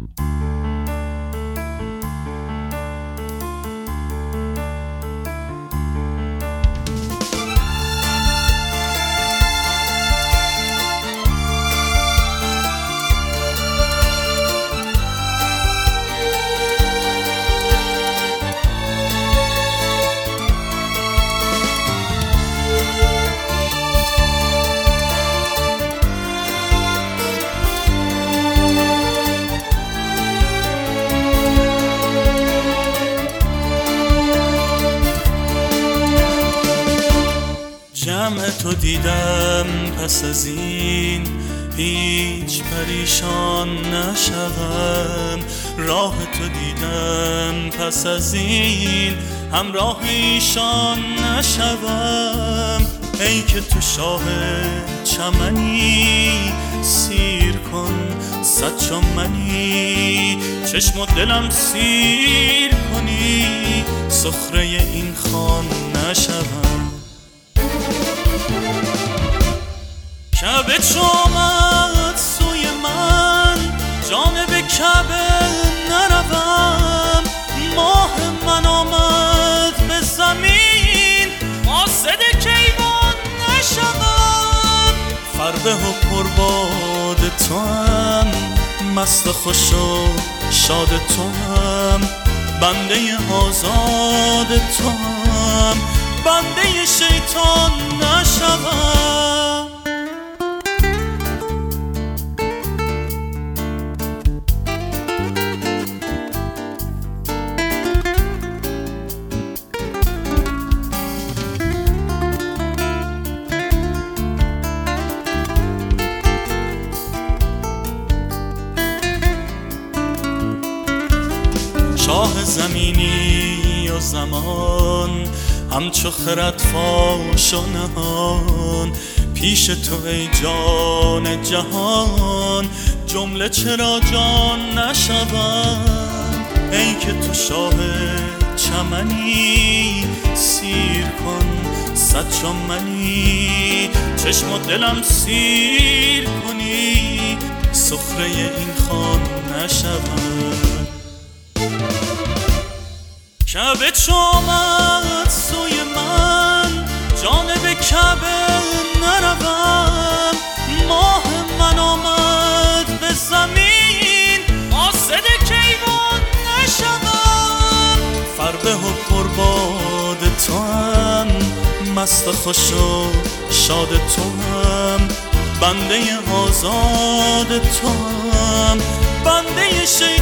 جمع تو دیدم پس از این هیچ پریشان نشوم، راه تو دیدم پس از این همراه ایشان نشوم. ای که تو شاه چمنی سیر کن صد چمنی، چشم و دلم سیر کنی سخره این خان نشوم. کعبه چو آمد سوی من جانب کعبه نروم، ماه من آمد به زمین قاصد کیوان نشوم. فربه و پرباد تو هم مست خوش و شاد تو هم، بنده آزاد تو هم بنده شیطان نشوم. شاه زمینی و زمان همچو خرد فاش و نهان، پیش تو ای جان جهان جمله چرا جان نشوم. ای که تو شاه چمنی سیر کن صد چمنی، چشم و دلم سیر کنی سخره این خان نشوم. کعبه چو آمد سوی من جانب کعبه نروم، ماه من آمد به زمین قاصد کیوان نشوم. فربه و پرباد تو هم مست خوش و شاد تو هم، بنده آزاد تو هم بنده شیطان